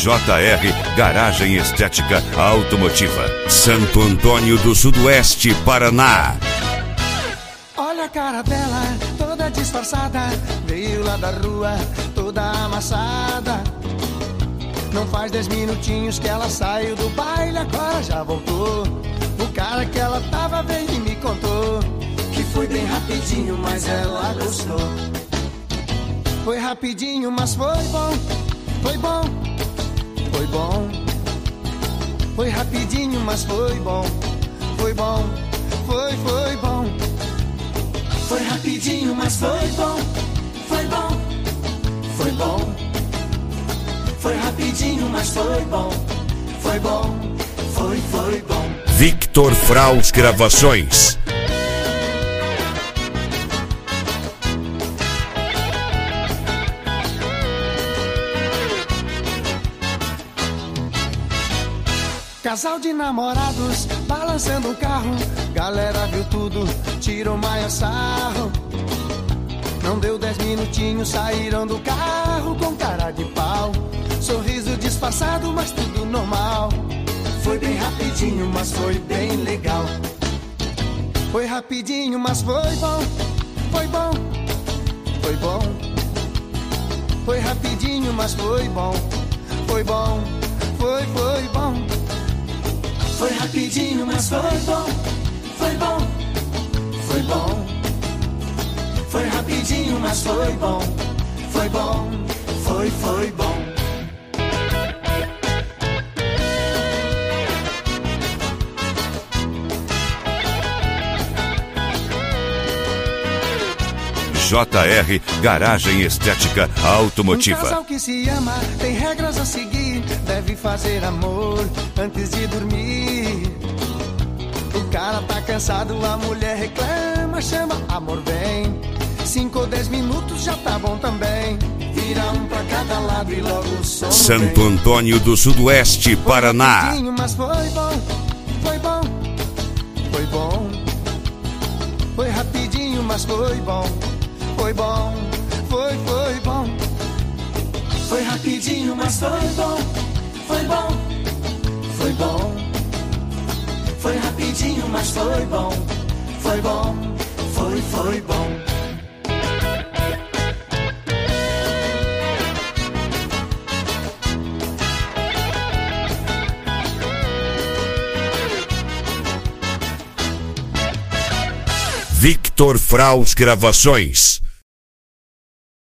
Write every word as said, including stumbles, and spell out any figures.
J R Garagem Estética Automotiva, Santo Antônio do Sudoeste, Paraná. Olha a cara dela, toda disfarçada, veio lá da rua, toda amassada. Não faz dez minutinhos que ela saiu do baile, agora já voltou. O cara que ela tava vendo e me contou que foi bem rapidinho, mas ela gostou. Foi rapidinho, mas foi bom, foi bom, foi bom. Foi rapidinho, mas foi bom, foi bom, foi, foi bom. Foi rapidinho, mas foi bom, foi bom, foi bom. Foi rapidinho, mas foi bom, foi bom, foi, foi bom. Victor Fraus Gravações. Casal de namorados, balançando o carro. Galera viu tudo, tirou maior sarro. Não deu dez minutinhos, saíram do carro com cara de pau. Sorriso disfarçado, mas tudo normal. Foi bem rapidinho, mas foi bem legal. Foi rapidinho, mas foi bom, foi bom, foi bom. Foi rapidinho, mas foi bom, foi bom, foi, foi bom. Foi rapidinho, mas foi bom, foi bom, foi bom. Foi rapidinho, mas foi bom, foi bom, foi, foi bom. J R Garagem Estética Automotiva. Um casal que se ama tem regras a seguir. Deve fazer amor antes de dormir. O cara tá cansado, a mulher reclama, chama, amor vem. Cinco ou dez minutos já tá bom também. Vira um pra cada lado e logo o sono Santo vem. Antônio do Sudoeste, Paraná. Foi rapidinho, mas foi bom, foi bom, foi bom. Foi rapidinho, mas foi bom. Foi bom, foi, foi bom. Foi rapidinho, mas foi bom. Foi bom, foi bom. Foi rapidinho, mas foi bom. Foi bom, foi, foi bom. Victor Fraus Gravações.